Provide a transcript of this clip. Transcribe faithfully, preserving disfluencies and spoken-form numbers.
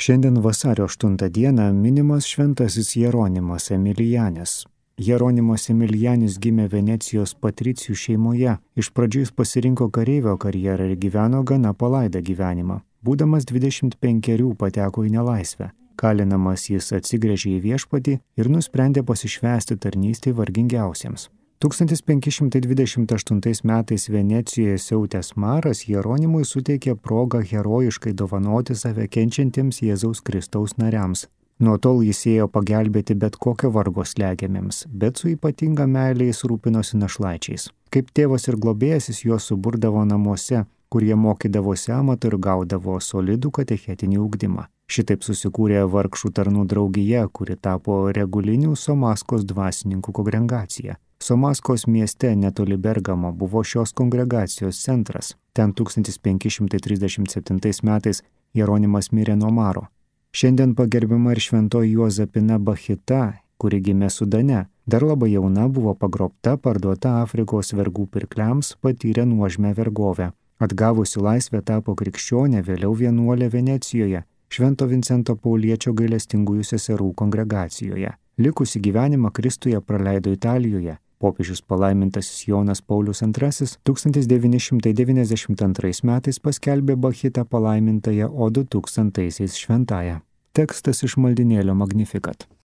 Šiandien vasario aštuntą dieną minimas šventasis Jeronimas Emilijanis. Jeronimas Emilijanis gimė Venecijos patricijų šeimoje. Iš pradžių jis pasirinko kareivio karjerą ir gyveno gana palaidą gyvenimą. Būdamas dvidešimt penkerių pateko į nelaisvę. Kalinamas jis atsigręžė į viešpatį ir nusprendė pasišvęsti tarnystei vargingiausiems. tūkstantis penki šimtai dvidešimt aštuntais metais Venecijoje siautęs maras Jeronimui suteikė progą herojiškai dovanoti save kenčiantiems Jėzaus Kristaus nariams. Nuo tol jis ėjo pagelbėti bet kokio vargo slegiamiems, bet su ypatinga meilė jis rūpinosi našlaičiais. Kaip tėvas ir globėjas jis juos suburdavo namuose, kurie mokydavosi amato ir gaudavo solidų katechetinį ugdymą. Šitaip susikūrė vargšų tarnų draugija, kuri tapo regulinių Somaskos dvasininkų kongregacija. Somaskos mieste netoli Bergamo buvo šios kongregacijos centras. Ten tūkstantis penki šimtai trisdešimt septintais metais Jeronimas mirė nuo maro. Šiandien pagerbiama ir šventoji Juozapina Bachita, kuri gimė Sudane. Dar labai jauna buvo pagrobta, parduota Afrikos vergų pirkliams, patyrė nuožmę vergovę. Atgavusi laisvę tapo krikščionė, vėliau vienuolė Venecijoje, Švento Vincento Pauliečio gailestingųjų seserų kongregacijoje. Likusį gyvenimą Kristuje praleido Italijoje. Popiežius palaimintasis Jonas Paulius antrasis tūkstantis devyni šimtai devyniasdešimt antrais metais paskelbė Bachitą palaimintąją, o du tūkstantaisiais šventąją. Tekstas iš maldynėlio Magnificat.